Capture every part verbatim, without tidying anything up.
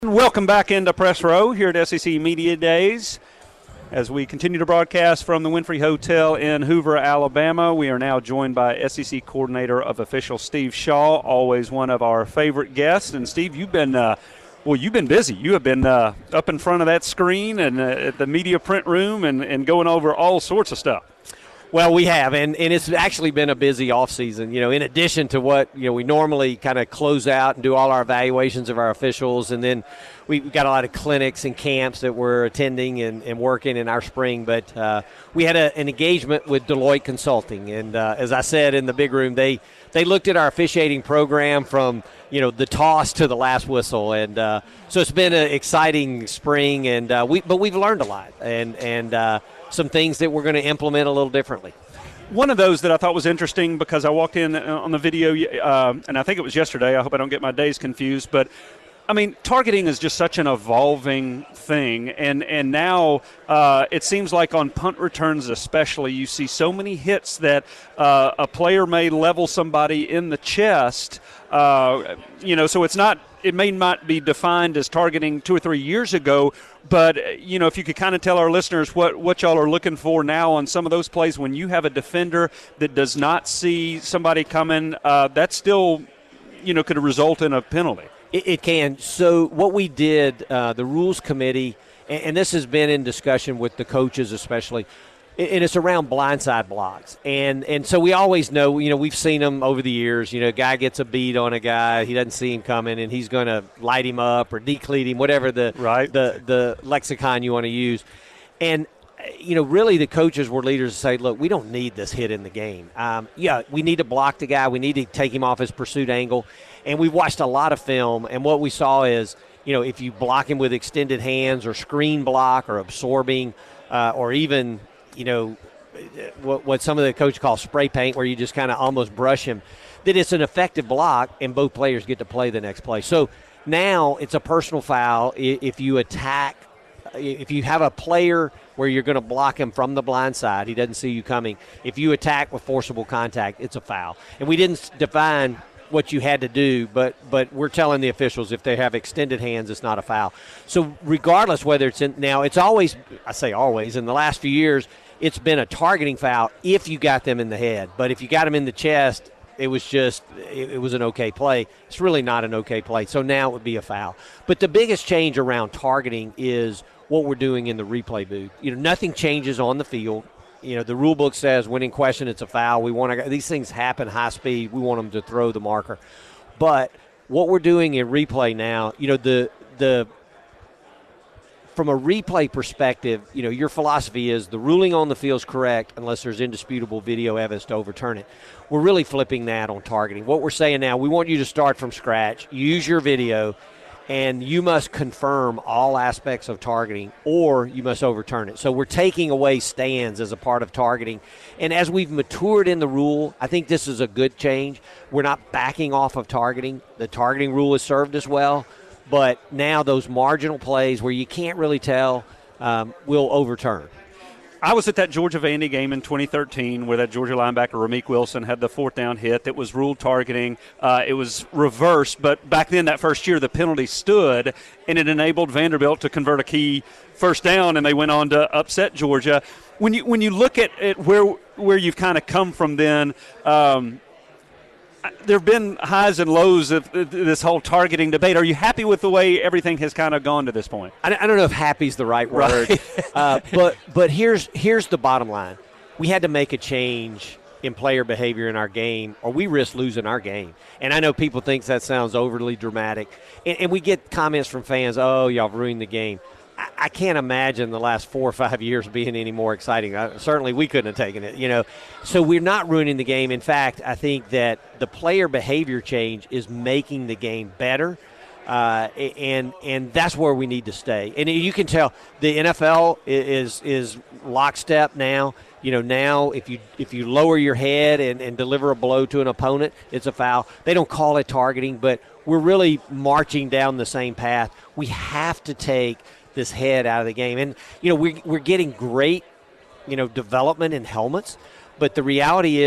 Welcome back into Press Row here at S E C Media Days. As we continue to broadcast from the Winfrey Hotel in Hoover, Alabama, we are now joined by S E C Coordinator of Officials Steve Shaw, always one of our favorite guests. And Steve, you've been uh, well, you've been busy. You have been uh, up in front of that screen and uh, at the media print room and, and going over all sorts of stuff. Well, we have, and, and it's actually been a busy offseason. You know, in addition to what, you know, we normally kind of close out and do all our evaluations of our officials, and then we've got a lot of clinics and camps that we're attending and, and working in our spring. But uh, we had a, an engagement with Deloitte Consulting, and uh, as I said in the big room, they they looked at our officiating program from, you know, the toss to the last whistle, and uh, so it's been an exciting spring, and uh, we but we've learned a lot, and and. Uh, some things that we're going to implement a little differently. One of those that I thought was interesting because I walked in on the video, uh, and I think it was yesterday. I hope I don't get my days confused, but I mean, targeting is just such an evolving thing, and and now uh, it seems like on punt returns especially, you see so many hits that uh, a player may level somebody in the chest, uh, you know, so it's not, it may not be defined as targeting two or three years ago, but, you know, if you could kind of tell our listeners what, what y'all are looking for now on some of those plays when you have a defender that does not see somebody coming, uh, that still, you know, could result in a penalty. It, it can. So what we did, uh, the rules committee, and, and this has been in discussion with the coaches especially, and it's around blindside blocks. And and so we always know, you know, we've seen them over the years. You know, a guy gets a beat on a guy, he doesn't see him coming, and he's going to light him up or decleat him, whatever the, right. the, the lexicon you want to use. And, you know, really the coaches were leaders to say, look, we don't need this hit in the game. Um, yeah, we need to block the guy. We need to take him off his pursuit angle. And we've watched a lot of film, and what we saw is, you know, if you block him with extended hands or screen block or absorbing uh, or even – you know, what, what some of the coaches call spray paint, where you just kind of almost brush him, that it's an effective block and both players get to play the next play. So now it's a personal foul if you attack, if you have a player where you're going to block him from the blind side, he doesn't see you coming. If you attack with forcible contact, it's a foul. And we didn't define what you had to do, but but we're telling the officials if they have extended hands, it's not a foul. So regardless whether it's in, now it's always, I say always, in the last few years, it's been a targeting foul if you got them in the head. But if you got them in the chest, it was just, it, it was an okay play. It's really not an okay play. So now it would be a foul. But the biggest change around targeting is what we're doing in the replay booth. You know, nothing changes on the field. You know, the rule book says when in question it's a foul. We want to, these things happen high speed. We want them to throw the marker. But what we're doing in replay now, you know, the the from a replay perspective, you know, your philosophy is the ruling on the field is correct unless there's indisputable video evidence to overturn it. We're really flipping that on targeting. What we're saying now, we want you to start from scratch, use your video, and you must confirm all aspects of targeting or you must overturn it. So we're taking away stands as a part of targeting. And as we've matured in the rule, I think this is a good change. We're not backing off of targeting. The targeting rule has served us well, but now those marginal plays where you can't really tell um, will overturn. I was at that Georgia Vandy game in twenty thirteen where that Georgia linebacker, Ramik Wilson, had the fourth down hit that was ruled targeting. Uh, it was reversed, but back then that first year the penalty stood, and it enabled Vanderbilt to convert a key first down, and they went on to upset Georgia. When you when you look at, at where, where you've kind of come from then, um, there have been highs and lows of this whole targeting debate. Are you happy with the way everything has kind of gone to this point? I don't know if happy is the right word, right. uh, but but here's here's the bottom line. We had to make a change in player behavior in our game, or we risk losing our game. And I know people think that sounds overly dramatic, and, and we get comments from fans, oh, y'all ruined the game. I can't imagine the last four or five years being any more exciting. I, certainly we couldn't have taken it, you know. So we're not ruining the game. In fact, I think that the player behavior change is making the game better, uh, and and that's where we need to stay. And you can tell the N F L is is lockstep now. You know, now if you if you lower your head and, and deliver a blow to an opponent, it's a foul. They don't call it targeting, but we're really marching down the same path. We have to take this head out of the game. And, you know, we're, we're getting great, you know, development in helmets, but the reality is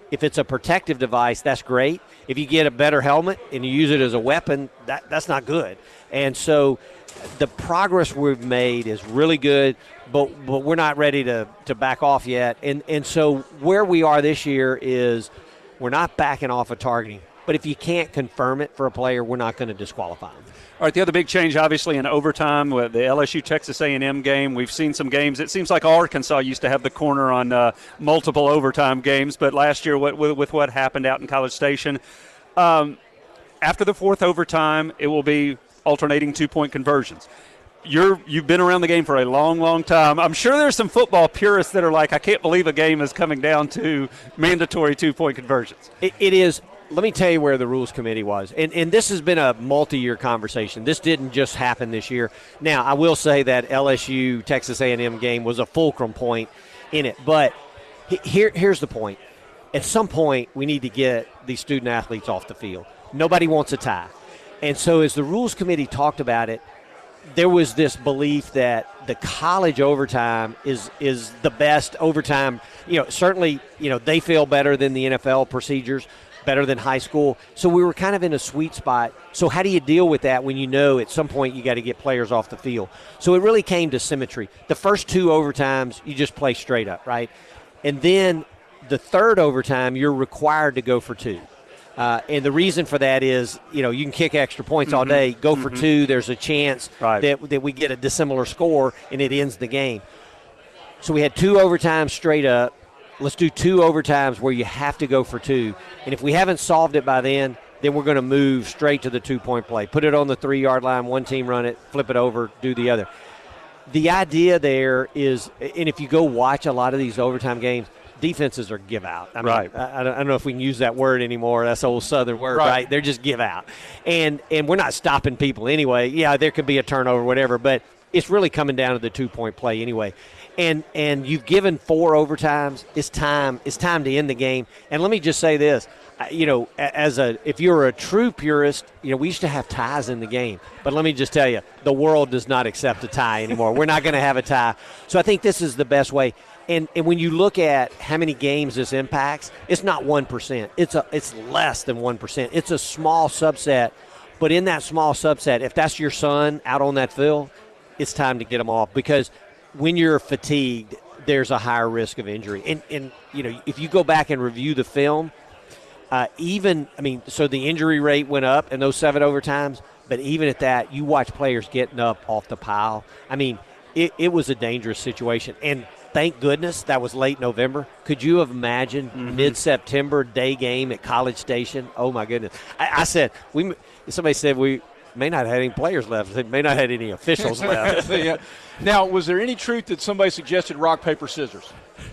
If it's a protective device, that's great. If you get a better helmet and you use it as a weapon, that, that's not good. And so the progress we've made is really good, but but we're not ready to, to back off yet. And and so where we are this year is we're not backing off of targeting. But if you can't confirm it for a player, we're not going to disqualify them. All right, the other big change, obviously, in overtime with the L S U-Texas A and M game. We've seen some games. It seems like Arkansas used to have the corner on uh, multiple overtime games, but last year with, with what happened out in College Station, um, after the fourth overtime, it will be alternating two-point conversions. You're, you've been around the game for a long, long time. I'm sure there's some football purists that are like, I can't believe a game is coming down to mandatory two-point conversions. It, it is. Let me tell you where the rules committee was. And, and this has been a multi-year conversation. This didn't just happen this year. Now, I will say that L S U Texas A and M game was a fulcrum point in it. But here, here's the point. At some point, we need to get these student athletes off the field. Nobody wants a tie. And so as the rules committee talked about it, there was this belief that the college overtime is is the best overtime. You know, certainly, you know, they feel better than the N F L procedures, better than high school. So we were kind of in a sweet spot. So how do you deal with that when you know at some point you got to get players off the field? So it really came to symmetry. The first two overtimes, you just play straight up, right? And then the third overtime, you're required to go for two. Uh, and the reason for that is, you know, you can kick extra points mm-hmm. all day, go mm-hmm. for two. There's a chance right. that, that we get a dissimilar score, and it ends the game. So we had two overtimes straight up. Let's do two overtimes where you have to go for two. And if we haven't solved it by then, then we're going to move straight to the two-point play. Put it on the three-yard line, one team run it, flip it over, do the other. The idea there is, and if you go watch a lot of these overtime games, defenses are give out. I mean, right. I, I don't know if we can use that word anymore. That's an old Southern word, right. right? They're just give out. And and we're not stopping people anyway. Yeah, there could be a turnover, whatever, but it's really coming down to the two-point play anyway. And and you've given four overtimes. It's time. It's time to end the game. And let me just say this: you know, as a if you're a true purist, you know, we used to have ties in the game. But let me just tell you, the world does not accept a tie anymore. We're not going to have a tie. So I think this is the best way. And and when you look at how many games this impacts, it's not one percent. It's a it's less than one percent. It's a small subset. But in that small subset, if that's your son out on that field, it's time to get them off, because when you're fatigued, there's a higher risk of injury. And, and you know, if you go back and review the film, uh, even, I mean, so the injury rate went up in those seven overtimes, but even at that, you watch players getting up off the pile. I mean, it, it was a dangerous situation. And thank goodness that was late November. Could you have imagined mm-hmm. mid-September day game at College Station? Oh, my goodness. I, I said, we. somebody said we may not have any players left. They may not have any officials left. Yeah. Now, was there any truth that somebody suggested rock, paper, scissors?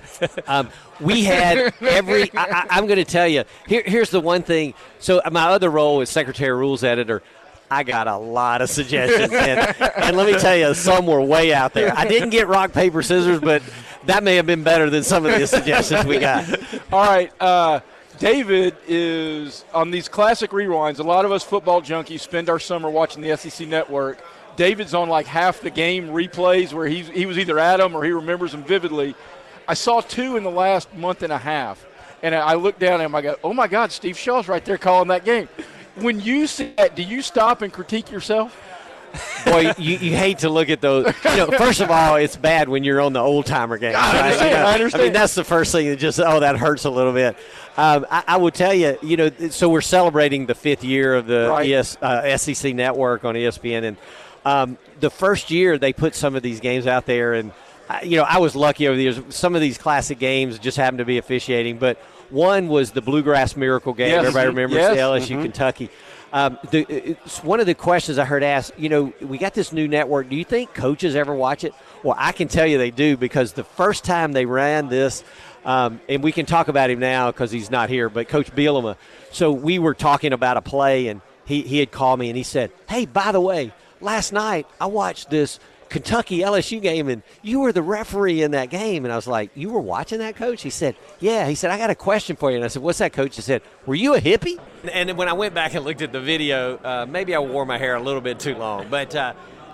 um, we had every – I'm going to tell you, here, here's the one thing. So my other role as Secretary of Rules Editor, I got a lot of suggestions. and, and let me tell you, some were way out there. I didn't get rock, paper, scissors, but that may have been better than some of the suggestions we got. All right. Uh, David is on these classic rewinds. A lot of us football junkies spend our summer watching the S E C Network. David's on like half the game replays where he's, he was either at them or he remembers them vividly. I saw two in the last month and a half, and I looked down and I go, oh, my God, Steve Shaw's right there calling that game. When you see that, do you stop and critique yourself? Boy, you, you hate to look at those. You know, first of all, it's bad when you're on the old-timer game. I understand, right? You know, I understand. I mean, that's the first thing that just, oh, that hurts a little bit. Um, I, I will tell you, you know, so we're celebrating the fifth year of the right. E S, uh, S E C Network on E S P N, and um, the first year they put some of these games out there, and, uh, you know, I was lucky over the years. Some of these classic games just happened to be officiating, but one was the Bluegrass Miracle game. Yes. Everybody remembers yes. the L S U mm-hmm. Kentucky. Um, the, it's one of the questions I heard asked, you know, we got this new network. Do you think coaches ever watch it? Well, I can tell you they do, because the first time they ran this, um, and we can talk about him now because he's not here, but Coach Bielema. So we were talking about a play, and he, he had called me, and he said, hey, by the way, last night I watched this Kentucky L S U game, and you were the referee in that game. And I was like, you were watching that, Coach? He said, yeah. He said, I got a question for you. And I said, what's that, Coach? He said, were you a hippie? And when I went back and looked at the video, uh, maybe I wore my hair a little bit too long. But uh,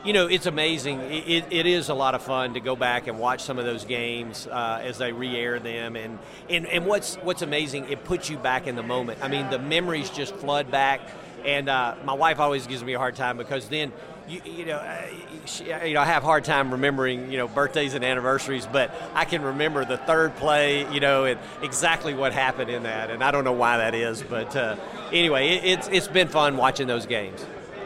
You know, it's amazing. It, it, it is a lot of fun to go back and watch some of those games uh, as they re-air them. And, and, and what's what's amazing, it puts you back in the moment. I mean, the memories just flood back. And uh, my wife always gives me a hard time because then, you, you know, uh, she, you know, I have a hard time remembering, you know, birthdays and anniversaries, but I can remember the third play, you know, and exactly what happened in that. And I don't know why that is, but uh, anyway, it, it's it's been fun watching those games.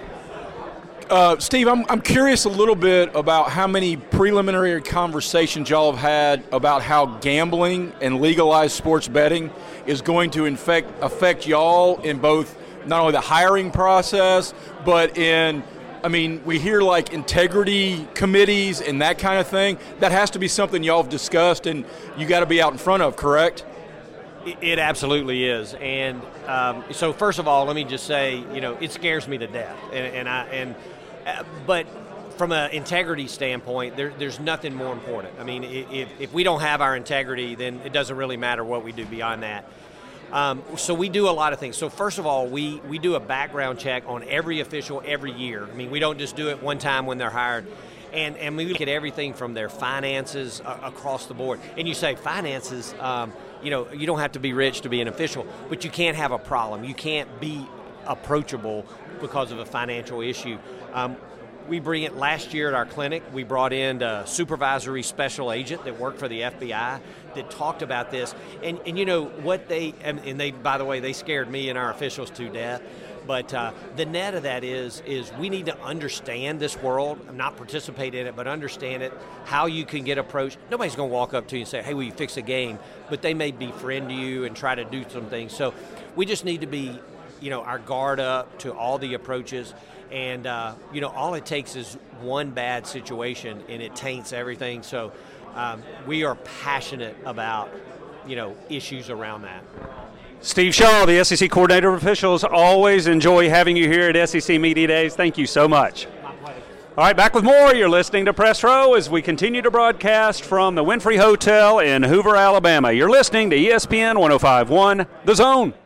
Uh, Steve, I'm, I'm curious a little bit about how many preliminary conversations y'all have had about how gambling and legalized sports betting is going to infect, affect y'all in both not only the hiring process, but in, I mean, we hear like integrity committees and that kind of thing. That has to be something y'all have discussed and you got to be out in front of, correct? It absolutely is. And um, so first of all, let me just say, you know, it scares me to death. And, and I, and, uh, but from an integrity standpoint, there, there's nothing more important. I mean, if, if we don't have our integrity, then it doesn't really matter what we do beyond that. Um, so we do a lot of things. So first of all, we, we do a background check on every official every year. I mean, we don't just do it one time when they're hired. And, and we look at everything from their finances uh, across the board. And you say finances, um, you know, you don't have to be rich to be an official, but you can't have a problem. You can't be approachable because of a financial issue. Um, we bring it last year at our clinic. We brought in a supervisory special agent that worked for the F B I that talked about this. And, and you know, what they, and, and they, by the way, they scared me and our officials to death. But uh, the net of that is, is we need to understand this world, not participate in it, but understand it, how you can get approached. Nobody's going to walk up to you and say, hey, will you fix a game? But they may befriend you and try to do some things. So we just need to be, you know, our guard up to all the approaches. And, uh, you know, all it takes is one bad situation and it taints everything. So um, we are passionate about, you know, issues around that. Steve Shaw, the S E C Coordinator of Officials, always enjoy having you here at S E C Media Days. Thank you so much. My pleasure. All right, back with more. You're listening to Press Row as we continue to broadcast from the Winfrey Hotel in Hoover, Alabama. You're listening to E S P N one oh five point one, The Zone.